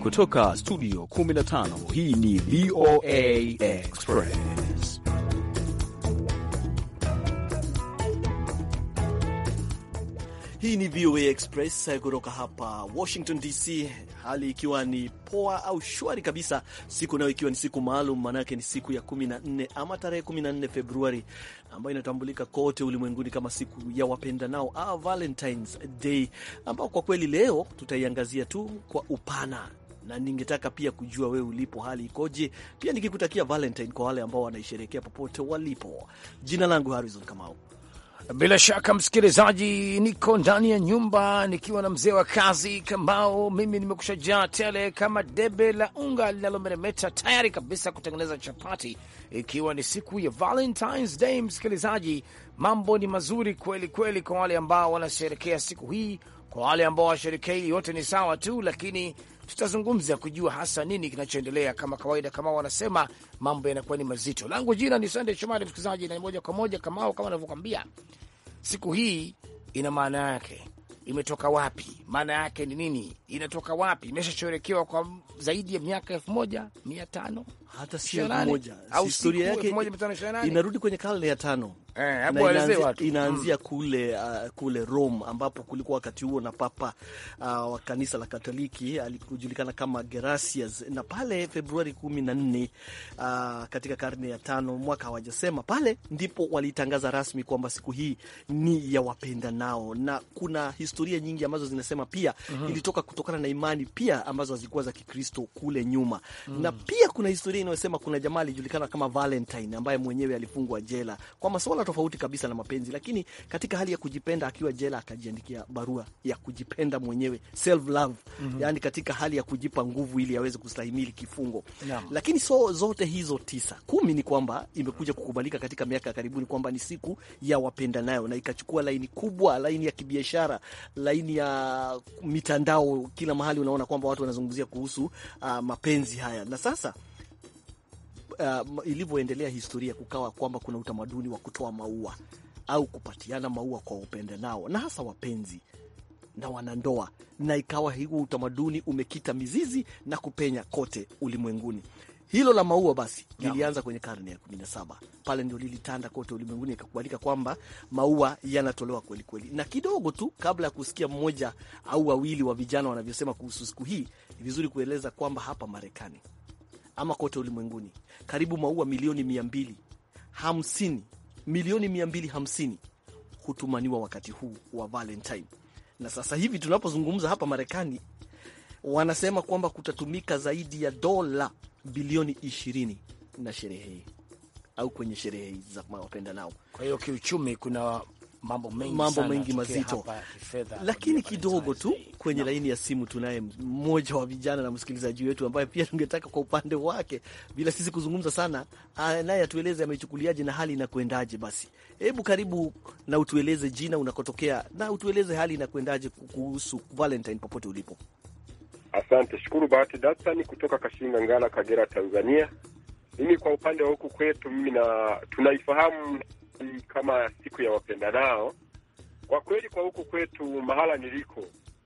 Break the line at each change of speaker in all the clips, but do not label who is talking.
Kutoka studio 15, hii ni VOA Express.
Hii ni VOA Express kutoka hapa Washington DC, hali ikiwa ni poa au shwari kabisa, siku nayo ikiwa ni siku maalum, manake ni siku ya 14 ama tarehe 14 Februari, ambayo inatambulika kote ulimwenguni kama siku ya wapendanao au Valentine's Day, ambao kwa kweli leo tutaiangazia tu kwa upana, na ningetaka pia kujua wewe ulipo hali ikoje, pia nikikutakia Valentine kwa wale ambao wanaisherehekea popote walipo. Jina langu Harrison Kamau.
Bila shaka msikilizaji, niko ndani ya nyumba nikiwa na mzee wa kazi Kamau. Mimi nimekushajaa tele kama debe la unga linalomeremeta, tayari kabisa kutengeneza chapati, ikiwa ni siku ya Valentine's Day. Msikilizaji, mambo ni mazuri kweli kweli kwa wale ambao wanasherehekea siku hii. Kwa wale ambao washerehekei, yote ni sawa tu, lakini tutazungumza kujua hasa nini kinachoendelea. Kama kawaida, kama wanasema, mambo yanakuwa ni mazito. Langu jina ni Sunday Shomari, msikilizaji, na moja kwa moja kama anavyokuambia, siku hii ina maana yake. Imetoka wapi? Maana yake ni nini? Inatoka wapi? Imeshasherekewa kwa zaidi ya miaka 1500,
hata si moja. Historia yake inarudi kwenye karne ya 5. Inaanzia kule Rome, ambapo kulikuwa wakati huo na papa wa kanisa la Katoliki alikujulikana kama Gelasius, na pale Februari 14 katika karne ya 5, mwaka hawajasema, pale ndipo walitangaza rasmi kwamba siku hii ni ya wapenda nao. Na kuna historia nyingi ambazo zinasema pia ilitoka kutokana na imani pia ambazo hazikuwa za Kikristo kule nyuma. Na pia kuna historia inayosema kuna jamaa alijulikana kama Valentine ambaye mwenyewe alifungwa jela kwa masuala tofauti kabisa na mapenzi, lakini katika hali ya kujipenda akiwa jela akajiandikia barua ya kujipenda mwenyewe, self love, yani katika hali ya kujipa nguvu ili aweze kustahimili kifungo. Lakini zote hizo 10 ni kwamba imekuja kukubalika katika miaka ya karibuni kwamba ni siku ya wapenda nayo, na ikachukua laini kubwa, laini ya kibiashara, laini ya mitandao, kila mahali unaona kwamba watu wanazungumzia kuhusu mapenzi haya. Na sasa ilivyoendelea historia, kukawa kwamba kuna utamaduni wa kutoa maua au kupatiana maua kwa upenda nao, na hasa wapenzi na wanandoa, na ikawa hiyo utamaduni umekita mizizi na kupenya kote ulimwenguni. Hilo la maua basi lilianza kwenye karne ya 17, pale ndio lilitanda kote ulimwenguni, ikakubalika kwamba maua yanatolewa kweli kweli. Na kidogo tu kabla ya kusikia mmoja au wawili wa vijana wanavyosema kuhusu siku hii, ni vizuri kueleza kwamba hapa Marekani ama kote ulimwenguni karibu maua milioni 250 hutumaniwa wakati huu wa Valentine. Na sasa hivi tunapozungumza hapa Marekani, wanasema kwamba kutatumika zaidi ya dola bilioni 20 na sherehe au kwenye sherehe za wapenda nao. Kwa hiyo kiuchumi kuna mambo mengi mazito. Lakini kidogo tu kwenye laini ya simu tunaye mmoja wa vijana na msikilizaji wetu ambaye pia tungetaka kwa upande wake, bila sisi kuzungumza sana, naye atueleze amechukuliaje na hali inakwendaje. Basi hebu karibu na utueleze jina, unakotokea, na utueleze hali inakwendaje kuhusu Valentine popote ulipo.
Asante, shukuru Bahati Dasani kutoka Kashinga Ngala, Kagera, Tanzania. Mimi kwa upande wa huku kwetu, tunaifahamu kama siku ya wapendanao. Kwa kweli kwa huku kwetu mahala niliko,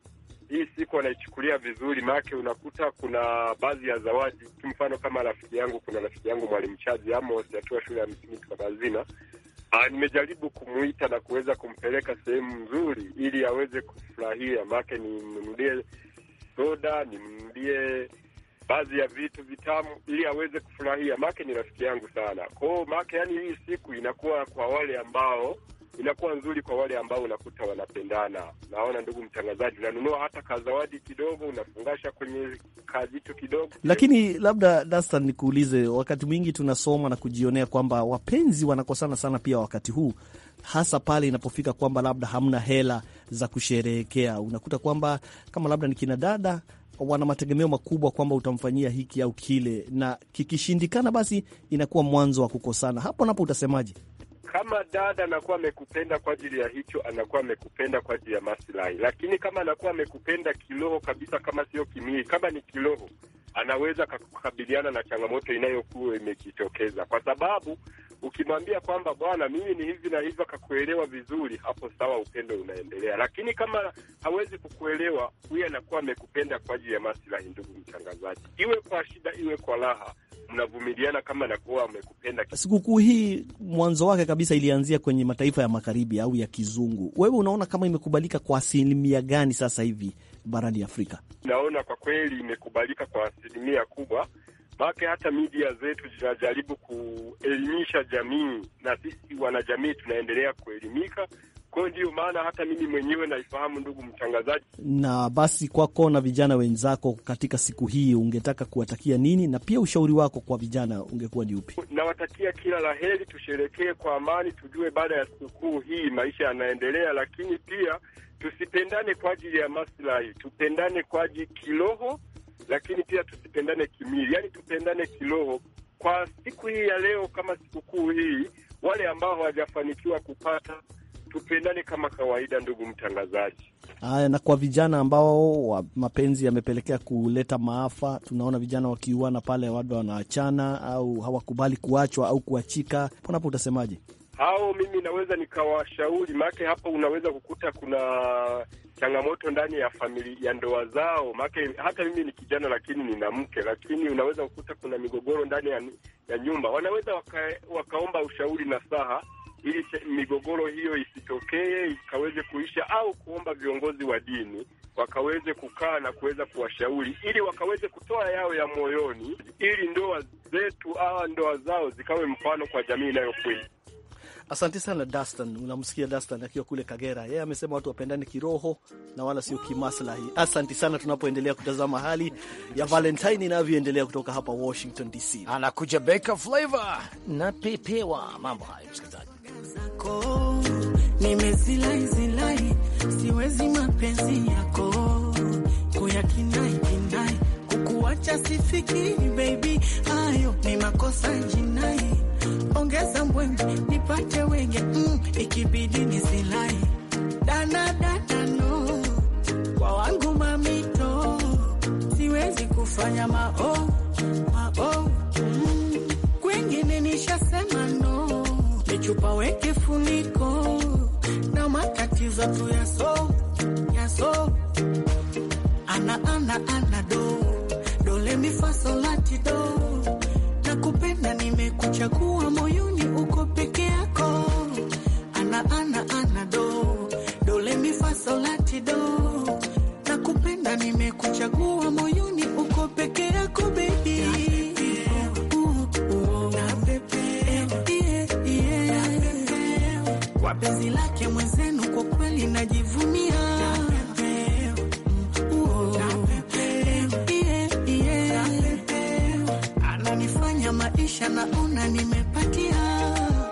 hii siku wanaichukulia vizuri, maana unakuta kuna baadhi ya zawadi. Mfano kama kuna rafiki yangu Mwalimu Chazi Amos atua shule ya msingi Kabazina. Nimejaribu kumuita na kuweza kumpeleka sehemu nzuri ili aweze kufurahia, maana nimrudie soda, nimrudie baadhi ya vitu vitamu ili aweze kufurahia, maana ni rafiki yangu sana. Kwa hiyo maana yani hii siku inakuwa kwa wale ambao inakuwa nzuri kwa wale ambao unakuta wanapendana. Naona ndugu mtangazaji, unanunua hata kazawadi kidogo, unafungasha kwenye kajitu kidogo.
Lakini labda Dastan, nikuulize, wakati mwingi tunasoma na kujionea kwamba wapenzi wanakosana sana pia wakati huu, hasa pale inapofika kwamba labda hamna hela za kusherehekea. Unakuta kwamba kama labda ni kina dada wana mategemeo makubwa kwamba utamfanyia hiki au kile, na kikishindikana basi inakuwa mwanzo wa kukosana. Hapo napo utasemaje?
Kama dada anakuwa amekupenda kwa ajili ya hicho, anakuwa amekupenda kwa ajili ya maslahi. Lakini kama anakuwa amekupenda kiroho kabisa, kama sio kimwili, kama ni kiroho, anaweza kukabiliana na changamoto inayokuwa imejitokeza, kwa sababu Ukimwambia kwamba bwana, mimi ni hivi na hivi, akakuelewa vizuri, hapo sawa, upendo unaendelea. Lakini kama hawezi kukuelewa, huyu anakuwa amekupenda kwa ajili ya maslahi. Ndugu mtangazaji, iwe kwa shida iwe kwa raha, mnavumiliana kama anakuwa amekupenda.
Sikukuu hii mwanzo wake kabisa ilianzia kwenye mataifa ya magharibi au ya kizungu. Wewe unaona kama imekubalika kwa asilimia gani sasa hivi barani Afrika?
Naona kwa kweli imekubalika kwa asilimia kubwa. Maana hata media zetu zinajaribu kuelimisha jamii, na sisi wanajamii tunaendelea kuelimika. Kwa ndio maana hata mimi mwenyewe naifahamu, ndugu mtangazaji.
Na basi kwako na vijana wenzako katika siku hii ungetaka kuwatakia nini, na pia ushauri wako kwa vijana ungekuwa ni upi?
Nawatakia kila laheri, tusherekee kwa amani, tujue baada ya sikukuu hii maisha yanaendelea, lakini pia tusipendane kwa ajili ya maslahi, tupendane kwa ajili kiroho, lakini pia tusipendane kimwili, yani tupendane kiroho. Kwa siku hii ya leo, kama sikukuu hii, wale ambao hawajafanikiwa kupata, tupendane kama kawaida, ndugu mtangazaji.
Haya, na kwa vijana ambao mapenzi yamepelekea kuleta maafa, tunaona vijana wakiuana pale, wado wanaachana au hawakubali kuachwa au kuachika, hapo utasemaje?
Hao mimi naweza nikawashauri, maana hapo unaweza kukuta kuna changamoto ndani ya familia ya ndoa zao. Maana hata mimi ni kijana lakini nina mke, lakini unaweza kukuta kuna migogoro ndani ya nyumba. Wanaweza wakaomba ushauri na saha ili migogoro hiyo isitokee, ikaweze kuisha, au kuomba viongozi wa dini wakaweze kukaa na kuweza kuwashauri ili wakaweze kutoa yao ya moyoni, ili ndoa zetu au ndoa zao zikawe mfano kwa jamii inayokwenda.
Asante sana Dastan. Unamsikia Dastan akiwa kule Kagera, yeye amesema watu wapendane kiroho na wala sio kimaslahi. Asante sana, tunapoendelea kutazama hali ya Valentine inavyoendelea kutoka hapa Washington DC.
Anakuja Beka Flavor na pepewa mambo haya, msikilizaji.
Nimezilai siwezi mapenzi yako kuyakinai kinai, kukuacha sifiki baby, hayo ni makosa jinai. Ongeza mbwembe nipate wenge, ikibidi nisilai dana no kwa wangu mamito, siwezi kufanya mao kwengine nishasema no, nichupa weke funiko na matatizo tu yaso ana do le mi fa sol la ti do, nakupenda nimekuchagua moyoni uko peke yako, ana do le mi fa sol la ti do, nakupenda nimekuchagua moyoni uko peke yako baby. Kwa penzi lake mwenzenu kwa kweli najivunia, ananifanya maisha naona nimepatia.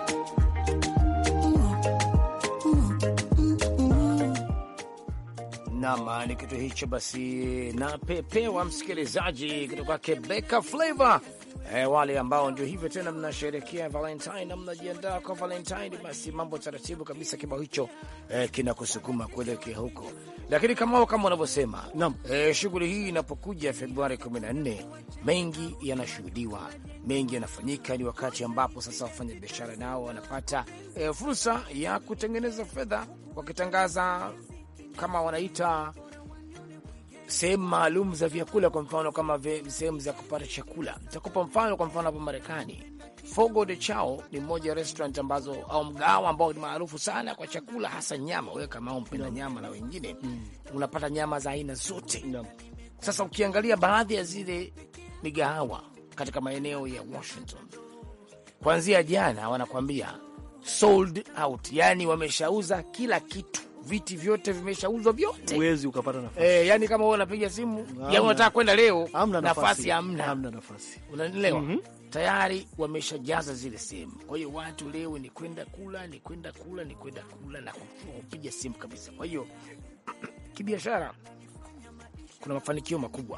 Nama ni kitu hicho basi, na pepewa msikilizaji kutoka Beka Flavor. Wale ambao ndio hivyo tena mnasherehekea Valentine na mnajiandaa kwa Valentine, basi mambo taratibu kabisa, kibao hicho kinakusukuma kuelekea huko. Lakini kama unavyosema, shughuli hii inapokuja Februari 14, mengi yanashuhudiwa, mengi yanafanyika. Ni wakati ambapo sasa wafanya biashara nao wanapata fursa ya kutengeneza fedha, wakitangaza kama wanaita sehemu maalum za vyakula. Kwa mfano kama sehemu za kupata chakula, nitakupa mfano. Kwa mfano hapa Marekani, Fogo de Chao ni mmoja ya restaurant ambazo au mgawa ambao ni maarufu sana kwa chakula, hasa nyama. Wewe kama umpenda nyama na wengine unapata nyama za aina zote. Sasa ukiangalia baadhi ya zile migahawa katika maeneo ya Washington, kuanzia jana wanakuambia sold out, yani wameshauza kila kitu, viti vyote vimeshauzwa vyote,
huwezi ukapata nafasi.
Yani kama wewe unapiga simu ya unataka kwenda leo, nafasi hamna nafasi, unanielewa? Tayari wameshajaza zile sehemu. Kwa hiyo watu leo ni kwenda kula na kupiga simu kabisa. Kwa hiyo kibiashara kuna mafanikio makubwa.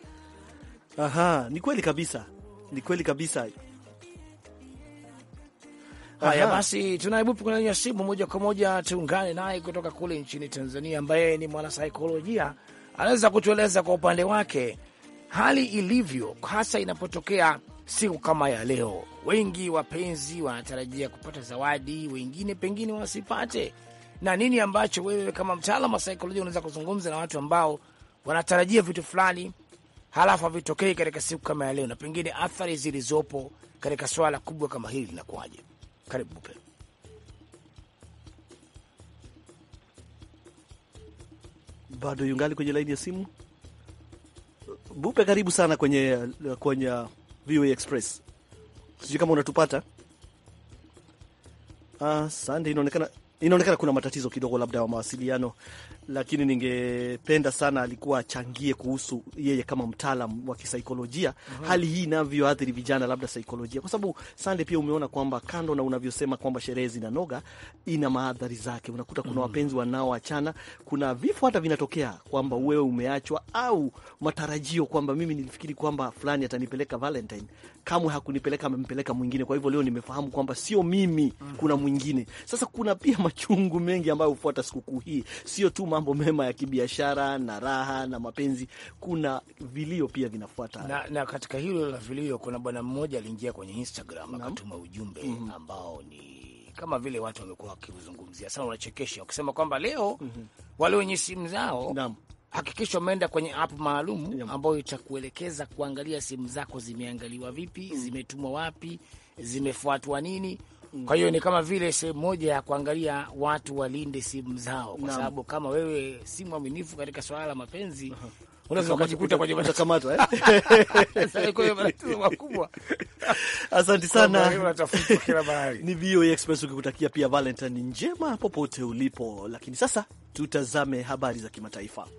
Ni kweli kabisa.
Haya basi, tunaibupu kwenye simu moja kwa moja, tuungane naye kutoka kule nchini Tanzania, ambaye ni mwanasaikolojia. Anaweza kutueleza kwa upande wake hali ilivyo, hasa inapotokea siku kama ya leo, wengi wapenzi wanatarajia kupata zawadi, wengine pengine wasipate. Na nini ambacho wewe kama mtaalamu wa saikolojia unaweza kuzungumza na watu ambao wanatarajia vitu fulani halafu havitokei katika siku kama ya leo, na pengine athari zilizopo katika swala kubwa kama hili linakuwaje? Karibu Bupe.
Bado yungali kwenye laini ya simu. Bupe, karibu sana kwenye VOA Express. Sijui kama unatupata. Sande, inaonekana kuna matatizo kidogo labda wa mawasiliano, lakini ningependa sana alikuwa achangie kuhusu yeye kama mtaalam wa kisaikolojia, hali hii inavyoathiri vijana, labda saikolojia, kwa sababu Sande pia umeona kwamba kando na unavyosema kwamba sherehe zinanoga, ina maadhari zake. Unakuta kuna wapenzi wanaoachana, kuna vifo hata vinatokea kwamba wewe umeachwa, au matarajio kwamba mimi nilifikiri kwamba fulani atanipeleka Valentine, kamwe hakunipeleka, amempeleka mwingine. Kwa hivyo leo nimefahamu kwamba sio mimi, kuna mwingine. Sasa kuna pia machungu mengi ambayo hufuata sikukuu hii, sio tu mambo mema ya kibiashara na raha na mapenzi, kuna vilio pia vinafuata.
Na katika hilo la vilio, kuna bwana mmoja aliingia kwenye Instagram akatuma ujumbe ambao ni kama vile watu wamekuwa wakizungumzia sana, unachekesha, wakisema kwamba leo wale wenye simu zao hakikisha umeenda kwenye app maalum ambayo itakuelekeza kuangalia simu zako zimeangaliwa vipi, zimetumwa wapi, zimefuatwa nini. Kwa hiyo ni kama vile sehemu moja ya kuangalia watu walinde simu zao, kwa sababu kama wewe si mwaminifu katika swala la mapenzi, unaweza kujikuta kwenye matakamatwa Sasa kwa hiyo matatizo makubwa.
Asante sana. Ni VOA Express ukikutakia pia Valentine njema popote ulipo. Lakini sasa tutazame habari za kimataifa.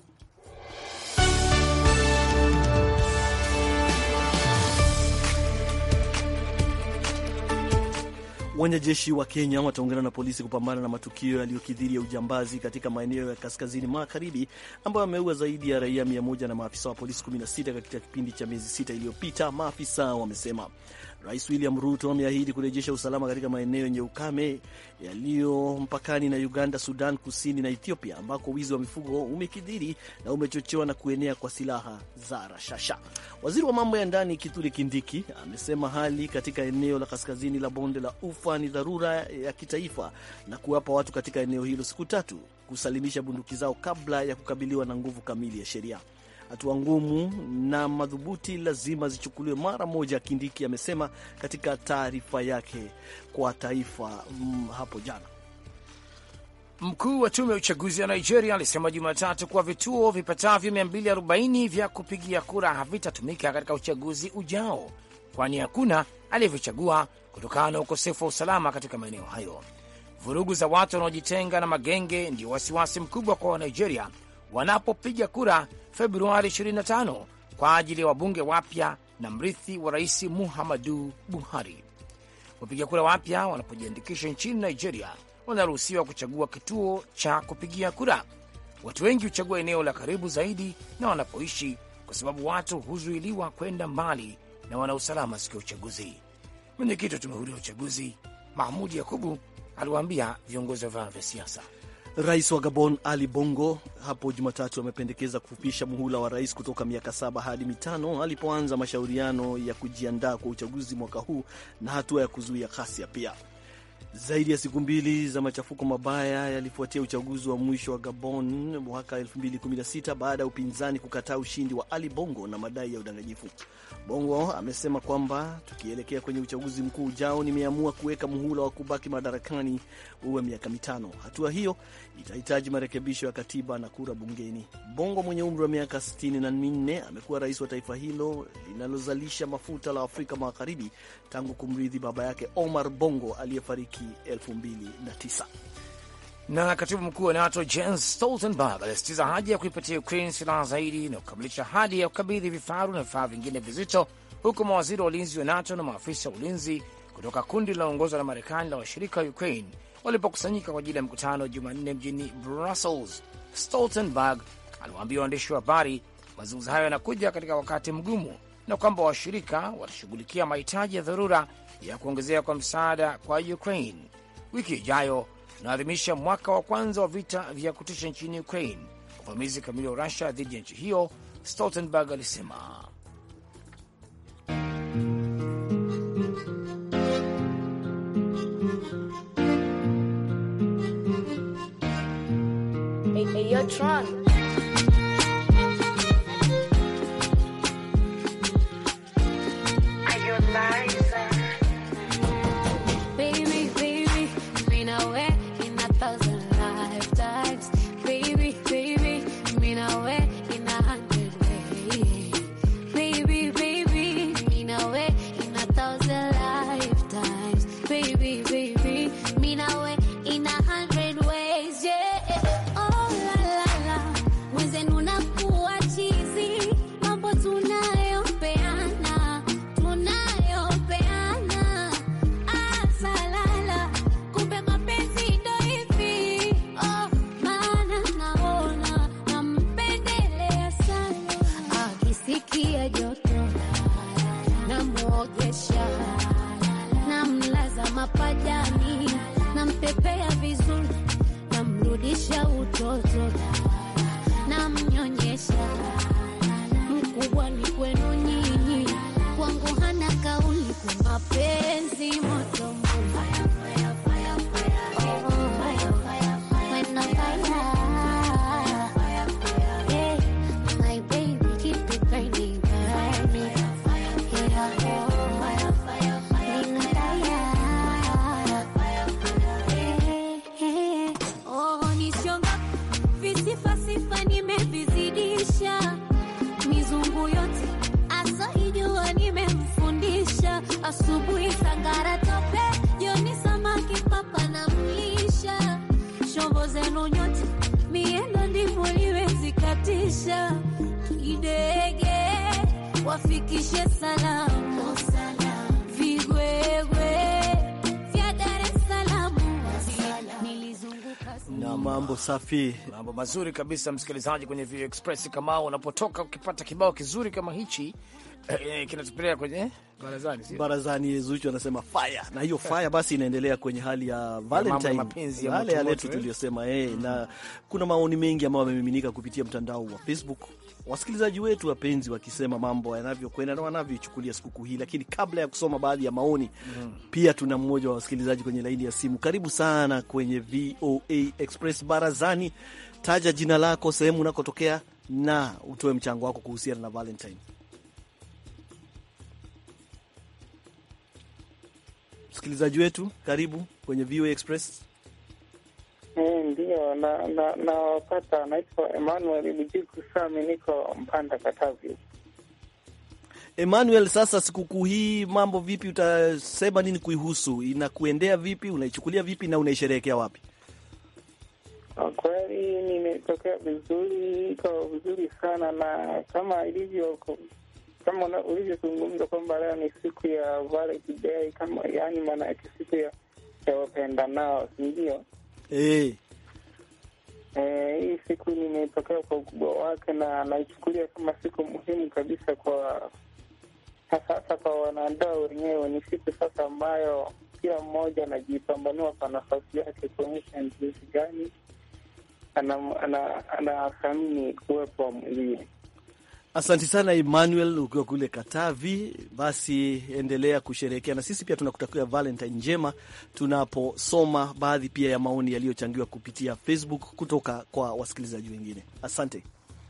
Wanajeshi wa Kenya wataungana na polisi kupambana na matukio yaliyokithiri ya ujambazi katika maeneo ya kaskazini magharibi ambayo yameua zaidi ya raia 100 na maafisa wa polisi 16 katika kipindi cha miezi 6 iliyopita, maafisa wamesema. Rais William Ruto ameahidi kurejesha usalama katika maeneo yenye ukame yaliyo mpakani na Uganda, Sudan Kusini na Ethiopia, ambako wizi wa mifugo umekithiri na umechochewa na kuenea kwa silaha za rashasha. Waziri wa mambo ya ndani Kithure Kindiki amesema hali katika eneo la kaskazini la bonde la Ufa ni dharura ya kitaifa na kuwapa watu katika eneo hilo siku 3 kusalimisha bunduki zao kabla ya kukabiliwa na nguvu kamili ya sheria. Hatua ngumu na madhubuti lazima zichukuliwe mara moja, Kindiki amesema katika taarifa yake kwa taifa hapo jana.
Mkuu wa tume ya uchaguzi ya Nigeria alisema Jumatatu kuwa vituo vipatavyo 240 vya kupigia kura havitatumika katika uchaguzi ujao, kwani hakuna aliyevichagua kutokana na ukosefu wa usalama katika maeneo hayo. Vurugu za watu wanaojitenga na magenge ndio wasiwasi mkubwa kwa Wanigeria wanapopiga kura Februari 25 kwa ajili ya wabunge wapya na mrithi wa rais Muhammadu Buhari. Wapiga kura wapya wanapojiandikisha nchini Nigeria wanaruhusiwa kuchagua kituo cha kupigia kura. Watu wengi huchagua eneo la karibu zaidi na wanapoishi, kwa sababu watu huzuiliwa kwenda mbali na wana usalama siku ya uchaguzi. Mwenyekiti wa tume huru ya uchaguzi Mahmoud Yakubu aliwaambia viongozi wa vyama vya siasa.
Rais wa Gabon Ali Bongo hapo Jumatatu amependekeza kufupisha muhula wa rais kutoka miaka 7 hadi 5 alipoanza mashauriano ya kujiandaa kwa uchaguzi mwaka huu na hatua ya kuzuia ghasia pia. Zaidi ya siku 2 za machafuko mabaya yalifuatia uchaguzi wa mwisho wa Gabon mwaka 2016 baada ya upinzani kukataa ushindi wa Ali Bongo na madai ya udanganyifu. Bongo amesema kwamba tukielekea kwenye uchaguzi mkuu ujao, nimeamua kuweka muhula wa kubaki madarakani uwe miaka 5. Hatua hiyo itahitaji marekebisho ya katiba na kura bungeni. Bongo mwenye umri wa miaka 64 amekuwa rais wa taifa hilo linalozalisha mafuta la Afrika Magharibi tangu kumrithi baba yake Omar Bongo aliyefariki 2009.
Na katibu mkuu wa NATO Jens Stoltenberg alisitiza haja ya kuipatia Ukraine silaha zaidi na kukamilisha ahadi ya kukabidhi vifaru na vifaa vingine vizito, huku mawaziri wa ulinzi wa NATO na maafisa wa ulinzi kutoka kundi linaloongozwa na Marekani la washirika wa Ukraine walipokusanyika kwa ajili ya mkutano Jumanne mjini Brussels. Stoltenberg aliwaambia waandishi wa habari mazungumzo hayo yanakuja katika wakati mgumu na kwamba washirika watashughulikia mahitaji ya dharura ya kuongezea kwa msaada kwa Ukraine. Wiki ijayo tunaadhimisha mwaka wa kwanza wa vita vya kutisha nchini Ukraine, uvamizi kamili wa Russia dhidi ya nchi hiyo, Stoltenberg alisema.
Tron.
Asubuhi sangara tope, jioni samaki papa na mlisha. Shombo zenu nyote, miendo ndivyo liwezi katisha. Kidege, wafikishe salamu. Vigwegwe, vya Dar es Salaam.
Na mambo safi,
mambo mazuri kabisa msikilizaji kwenye View Express. Kama unapotoka ukipata kibao kizuri kama hichi kinatupeleka kwenye barazani, sio?
Barazani Zuchu anasema fire. Na hiyo fire basi inaendelea kwenye hali ya Valentine, yale yale tuliyosema na kuna maoni mengi ambayo yamemiminika kupitia mtandao wa Facebook. Wasikilizaji wetu wapenzi wakisema mambo yanavyokwenda na wanavyochukulia sikukuu hii. Lakini kabla ya kusoma baadhi ya maoni, pia tuna mmoja wa wasikilizaji kwenye laini ya simu. Karibu sana kwenye VOA Express Barazani. Taja jina lako, sehemu unakotokea na utoe mchango wako kuhusiana na Valentine. Msikilizaji wetu, karibu kwenye VOA Express.
Ndio, na wapata, naitwa Emmanuel Bujiku Sami, niko Mpanda, Katavi.
Emmanuel, sasa sikukuu hii mambo vipi? Utasema nini kuihusu? Inakuendea vipi? Unaichukulia vipi na unaisherehekea wapi?
Kweli nimetokea vizuri, iko vizuri sana, na kama ilivyo kama ulivyozungumza kwamba leo ni siku ya Valentine Day, kama yani maana yake siku ya wapenda nao, ndio. Hii siku nimetokea kwa ukubwa wake na naichukulia kama siku muhimu kabisa kwa hasa kwa wanandoa wenyewe. Ni siku sasa ambayo kila mmoja anajipambanua kwa nafasi yake, kuonyesha jinsi gani anathamini kuwepo wa mwingine.
Asante sana Emmanuel, ukiwa kule Katavi. Basi endelea kusherehekea, na sisi pia tunakutakia Valentine njema tunaposoma baadhi pia ya maoni yaliyochangiwa kupitia Facebook kutoka kwa wasikilizaji wengine. Asante.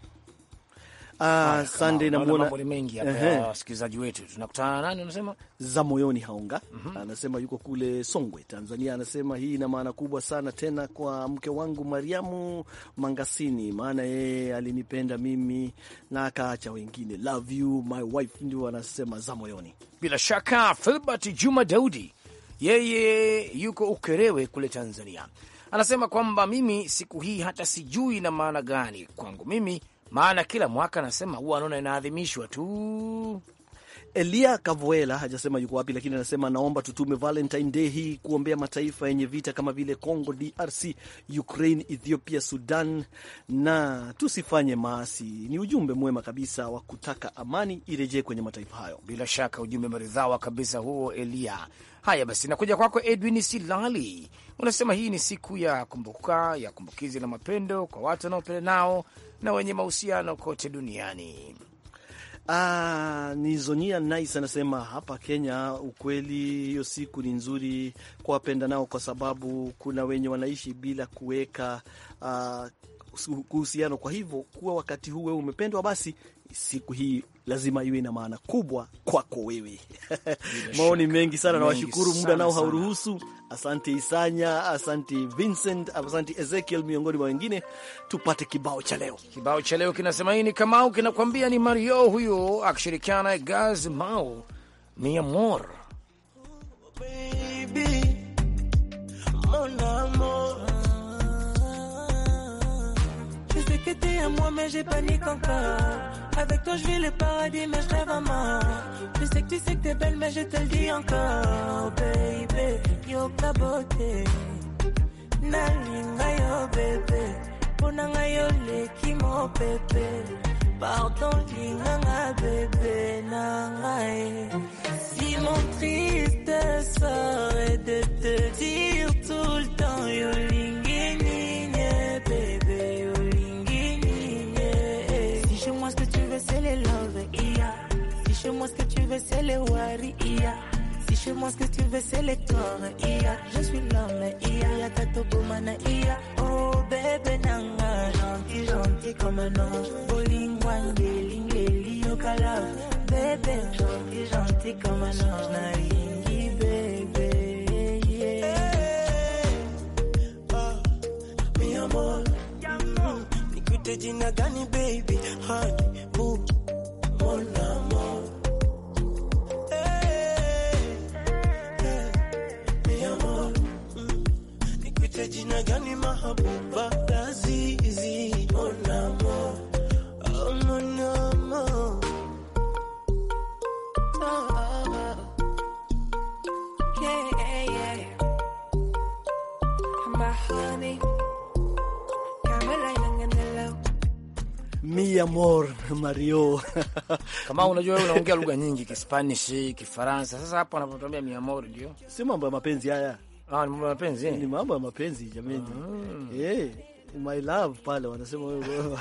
Sunday na muona
mengi hapa wasikilizaji wetu. Tunakutana nani unasema? Za moyoni Haonga.
Anasema yuko kule Songwe, Tanzania. Anasema hii ina maana kubwa sana tena kwa mke wangu Mariamu Mangasini, maana yeye alinipenda mimi na akaacha wengine. Love you my wife, ndio anasema za moyoni.
Bila shaka Philbert Juma Daudi, yeye yuko Ukerewe kule Tanzania. Anasema kwamba mimi siku hii hata sijui na maana gani kwangu mimi, maana kila mwaka anasema huwa anaona inaadhimishwa tu.
Elia Kavoela hajasema yuko wapi, lakini anasema naomba tutume Valentine Day hii kuombea mataifa yenye vita kama vile Congo DRC, Ukraine, Ethiopia, Sudan, na tusifanye maasi. Ni ujumbe mwema kabisa wa kutaka amani irejee kwenye mataifa hayo.
Bila shaka ujumbe maridhawa kabisa huo Elia. Haya basi, nakuja kwako Edwin Silali. Unasema hii ni siku ya kumbukizi na mapendo kwa watu wanaopenda nao na wenye mahusiano kote duniani.
Ni Zonia Nice anasema hapa Kenya, ukweli hiyo siku ni nzuri kwa wapenda nao, kwa sababu kuna wenye wanaishi bila kuweka kuhusiana. Kwa hivyo kuwa wakati huu wewe umependwa, basi siku hii lazima iwe na maana kubwa kwako wewe. Maoni mengi sana na washukuru, muda nao hauruhusu. Asante Isanya, asante Vincent, asante Ezekiel, miongoni mwa wengine. Tupate kibao cha leo.
Kibao cha leo kinasema hii ni Kamau, kinakwambia ni Mario huyo akishirikiana Gaz Mau, Mi Amor.
Baby, mon amour, je sais que t'es à moi mais j'ai panique encore. Avec toi je vis le paradis mais je rêve à mort. Je sais que t'es belle mais je te le dis encore. Baby, yo ka beauté, nalinga yo bébé, ponanga yo leki mo bébé. Pardon linga bébé nangae. Si mon triste serait de te dire tout le temps yo lingini bébé, yo lingini. Si chez moi ce que tu veux c'est les love, iya. Si chez moi ce que tu veux c'est les worry, iya. Si chez moi ce que tu veux c'est les torts, iya. Je suis l'homme, iya. Ya tato bomana, iya. Oh bébé nanga, gentil, gentil comme un ange. Bolingwangeli, ngeli, yokala. Bébé, gentil, gentil comme un ange. Naringi, bébé, yeah. Mi amor, nikute jina gani baby, honey, boo, mon amor. Mi amor, nikute jina gani mahabuba, lazizi, mon amor, oh mon amor.
Mi Amor, Mario.
Kama unajua wewe unaongea lugha nyingi, Kispanish, Kifaransa. Sasa hapo anapotuambia Mi Amor ndio.
Si mambo ya mapenzi haya.
Ni mambo ya mapenzi.
Ni mambo ya mapenzi jamani. My love pale wanasema wewe.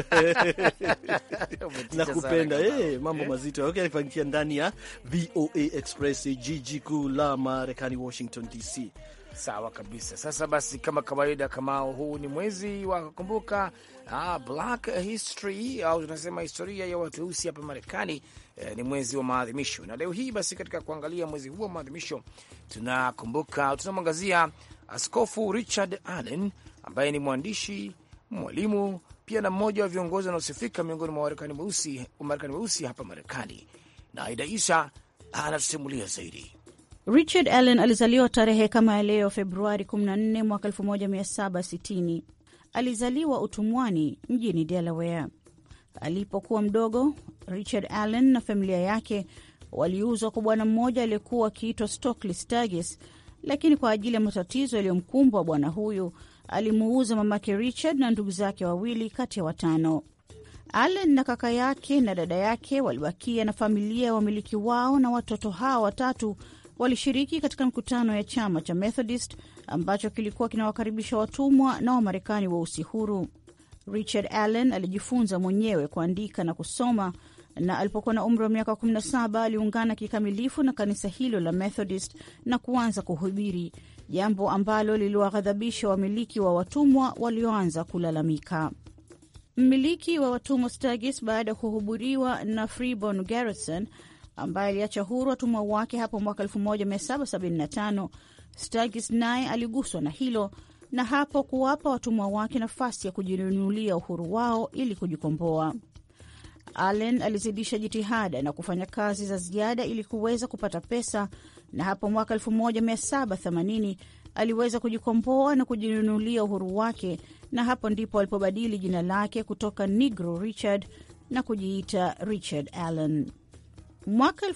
Nakupenda. Mambo mazito. Okay, ifanyikia ndani ya VOA Express, jiji kuu la Marekani, Washington DC.
Sawa kabisa. Sasa basi, kama kawaida, kama huu ni mwezi wa kukumbuka Black History au tunasema historia ya watu weusi hapa Marekani, ni mwezi wa maadhimisho. Na leo hii basi, katika kuangalia mwezi huu wa maadhimisho, tunamwangazia Askofu Richard Allen ambaye ni mwandishi, mwalimu, pia na mmoja wa viongozi wanaosifika miongoni mwa Wamarekani weusi hapa Marekani. Na Aida Isa anatusimulia zaidi.
Richard Allen alizaliwa tarehe kama ya leo Februari 14 mwaka 1760. Alizaliwa utumwani mjini Delaware. Alipokuwa mdogo, Richard Allen na familia yake waliuzwa kwa bwana mmoja aliyekuwa akiitwa Stokely Sturgis, lakini kwa ajili ya matatizo yaliyomkumbwa bwana huyu alimuuza mamake Richard na ndugu zake wawili kati ya 5. Allen na kaka yake na dada yake walibakia na familia ya wamiliki wao, na watoto hao 3 walishiriki katika mkutano ya chama cha Methodist ambacho kilikuwa kinawakaribisha watumwa na Wamarekani weusi huru. Richard Allen alijifunza mwenyewe kuandika na kusoma, na alipokuwa na umri wa miaka 17 aliungana kikamilifu na kanisa hilo la Methodist na kuanza kuhubiri, jambo ambalo liliwaghadhabisha wamiliki wa watumwa walioanza kulalamika. Mmiliki wa watumwa Sturgis, baada ya kuhuburiwa na Freeborn Garrison ambaye aliacha huru watumwa wake hapo mwaka 1775, Sturgis naye aliguswa na hilo, na hapo kuwapa watumwa wake nafasi ya kujinunulia uhuru wao ili kujikomboa. Allen alizidisha jitihada na kufanya kazi za ziada ili kuweza kupata pesa, na hapo mwaka 1780 aliweza kujikomboa na kujinunulia uhuru wake, na hapo ndipo alipobadili jina lake kutoka Negro Richard na kujiita Richard Allen. Mwaka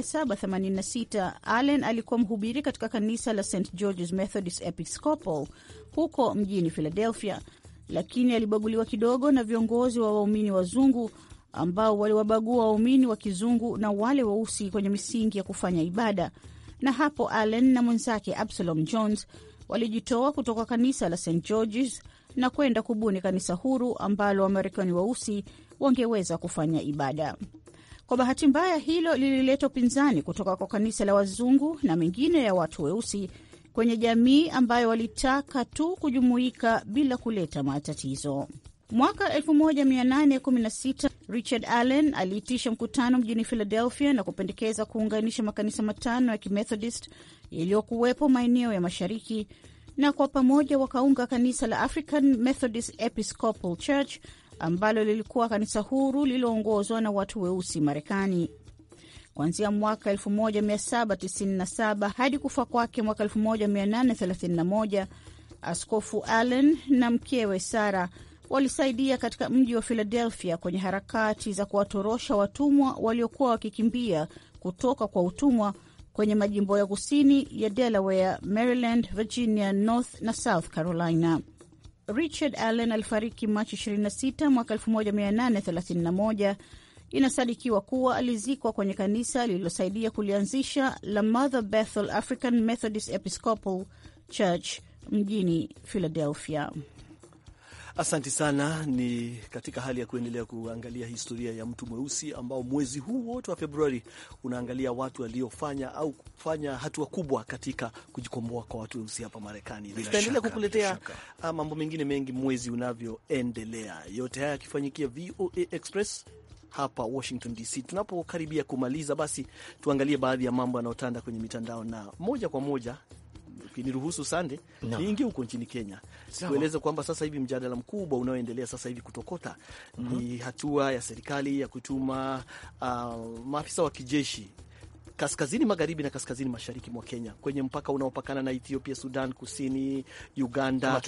1786 Allen alikuwa mhubiri katika kanisa la St. George's Methodist Episcopal huko mjini Philadelphia, lakini alibaguliwa kidogo na viongozi wa waumini wazungu ambao waliwabagua waumini wa kizungu na wale weusi kwenye misingi ya kufanya ibada, na hapo Allen na mwenzake Absalom Jones walijitoa kutoka kanisa la St. George's na kwenda kubuni kanisa huru ambalo Wamarekani weusi wangeweza kufanya ibada. Kwa bahati mbaya, hilo lilileta upinzani kutoka kwa kanisa la wazungu na mengine ya watu weusi kwenye jamii ambayo walitaka tu kujumuika bila kuleta matatizo. Mwaka 1816 Richard Allen aliitisha mkutano mjini Philadelphia na kupendekeza kuunganisha makanisa matano ya Kimethodist yaliyokuwepo maeneo ya mashariki, na kwa pamoja wakaunga kanisa la African Methodist Episcopal Church ambalo lilikuwa kanisa huru lililoongozwa na watu weusi Marekani. Kuanzia mwaka 1797 hadi kufa kwake mwaka 1831, Askofu Allen na mkewe Sarah walisaidia katika mji wa Philadelphia kwenye harakati za kuwatorosha watumwa waliokuwa wakikimbia kutoka kwa utumwa kwenye majimbo ya kusini ya Delaware, Maryland, Virginia, North na South Carolina. Richard Allen alifariki Machi 26 mwaka 1831. Inasadikiwa kuwa alizikwa kwenye kanisa lililosaidia kulianzisha la Mother Bethel African Methodist Episcopal Church mjini Philadelphia.
Asanti sana. Ni katika hali ya kuendelea kuangalia historia ya mtu mweusi ambao mwezi huu wote wa Februari unaangalia watu waliofanya au kufanya hatua kubwa katika kujikomboa kwa watu weusi hapa Marekani. Tutaendelea kukuletea mambo mengine mengi mwezi unavyoendelea. Yote haya yakifanyikia VOA Express hapa Washington DC. Tunapokaribia kumaliza, basi tuangalie baadhi ya mambo yanayotanda kwenye mitandao, na moja kwa moja ukiniruhusu Sande, niingie huko nchini Kenya. Tueleze kwamba sasa hivi mjadala mkubwa unaoendelea sasa hivi kutokota ni hatua ya serikali ya kutuma maafisa wa kijeshi kaskazini magharibi na kaskazini mashariki mwa Kenya kwenye mpaka unaopakana na Ethiopia, Sudan Kusini, Uganda.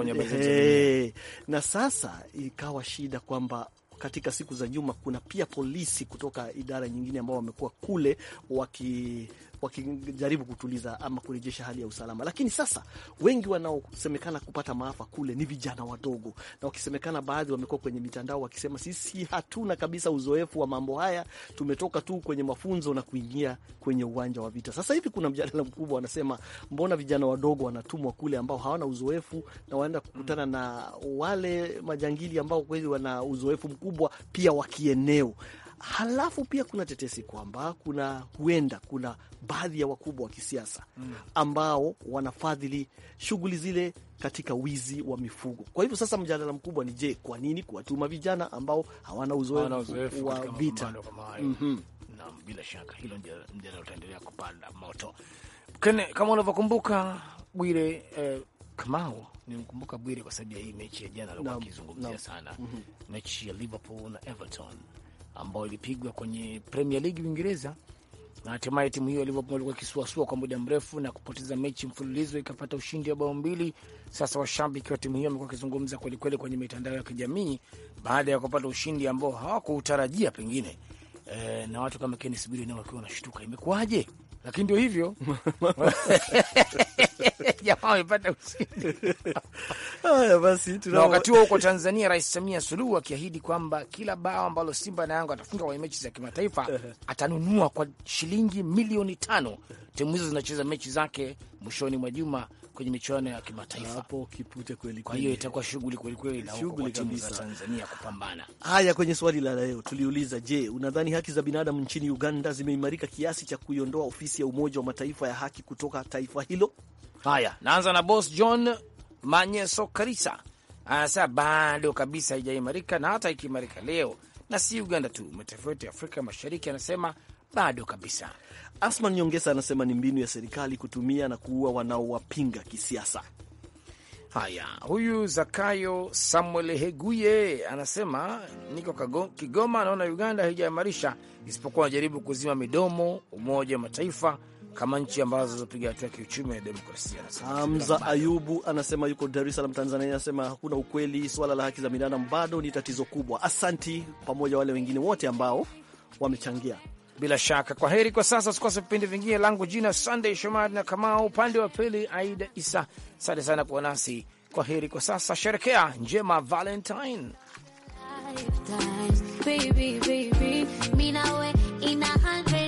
Na sasa ikawa shida kwamba katika siku za nyuma kuna pia polisi kutoka idara nyingine ambao wamekuwa kule wakijaribu kutuliza ama kurejesha hali ya usalama, lakini sasa wengi wanaosemekana kupata maafa kule ni vijana wadogo, na wakisemekana baadhi wamekuwa kwenye mitandao wakisema sisi hatuna kabisa uzoefu wa mambo haya, tumetoka tu kwenye mafunzo na kuingia kwenye uwanja wa vita. Sasa hivi kuna mjadala mkubwa, wanasema mbona vijana wadogo wanatumwa kule ambao hawana uzoefu na waenda kukutana na wale majangili ambao kweli wana uzoefu mkubwa pia wa kieneo. Halafu pia kuna tetesi kwamba huenda kuna baadhi ya wakubwa wa kisiasa ambao wanafadhili shughuli zile katika wizi wa mifugo. Kwa hivyo sasa mjadala mkubwa ni je, kwa nini kuwatuma vijana ambao hawana uzoefu wa vita?
Na bila shaka hilo mjadala utaendelea kupanda moto. Kama unavyokumbuka Bwire, Kamau, nimkumbuka Bwire kwa sababu ya hii mechi ya jana alikuwa akizungumzia sana. Mechi ya Liverpool na Everton ambao ilipigwa kwenye Premier League Uingereza, na hatimaye timu hiyo Liverpool ilikuwa kisuasua kwa muda mrefu na kupoteza mechi mfululizo, ikapata ushindi wa bao 2. Sasa washabiki wa timu hiyo wamekuwa kizungumza kweli kweli kwenye mitandao ya kijamii baada ya kupata ushindi ambao hawakuutarajia pengine. Na watu kama Kenny Sibiri nao wakiwa wanashtuka imekuaje, lakini ndio hivyo. Jamaa wamepata ushindi.
Haya basi,
na wakati huo Tanzania, Rais Samia Suluhu akiahidi kwamba kila bao ambalo Simba na Yanga atafunga kwenye mechi za kimataifa atanunua kwa shilingi milioni 5. Timu hizo zinacheza mechi zake mwishoni mwa juma kwenye michuano ya kimataifa.
Hapo kipute kweli.
Kwa hiyo itakuwa shughuli kweli kweli na kwa timu za Tanzania kupambana.
Haya, kwenye swali la leo tuliuliza, je, unadhani haki za binadamu nchini Uganda zimeimarika kiasi cha kuiondoa ofisi ya Umoja wa Mataifa ya haki kutoka taifa hilo?
Haya, naanza na Boss John Manyeso Karisa. Anasema bado kabisa haijaimarika, na hata ikiimarika leo, na si Uganda tu, mataifa yote ya Afrika Mashariki, anasema bado kabisa.
Asman Nyongesa anasema ni mbinu ya serikali kutumia na kuua wanaowapinga kisiasa.
Haya, huyu Zakayo Samuel Heguye anasema niko Kigoma, anaona Uganda haijaimarisha isipokuwa anajaribu kuzima midomo Umoja wa Mataifa kama nchi ambazo zinazopiga hatua ya kiuchumi na demokrasia.
Hamza Ayubu anasema yuko Dar es Salaam, Tanzania, anasema hakuna ukweli, swala la haki za binadamu bado ni tatizo kubwa. Asanti pamoja wale wengine wote ambao wamechangia.
Bila shaka, kwa heri kwa sasa, usikose vipindi vingine. Langu jina Sunday Shomari na Kamau, upande wa pili Aida Isa. Asante sana kwa nasi, kwa heri kwa sasa, sherekea njema Valentine. Baby, baby,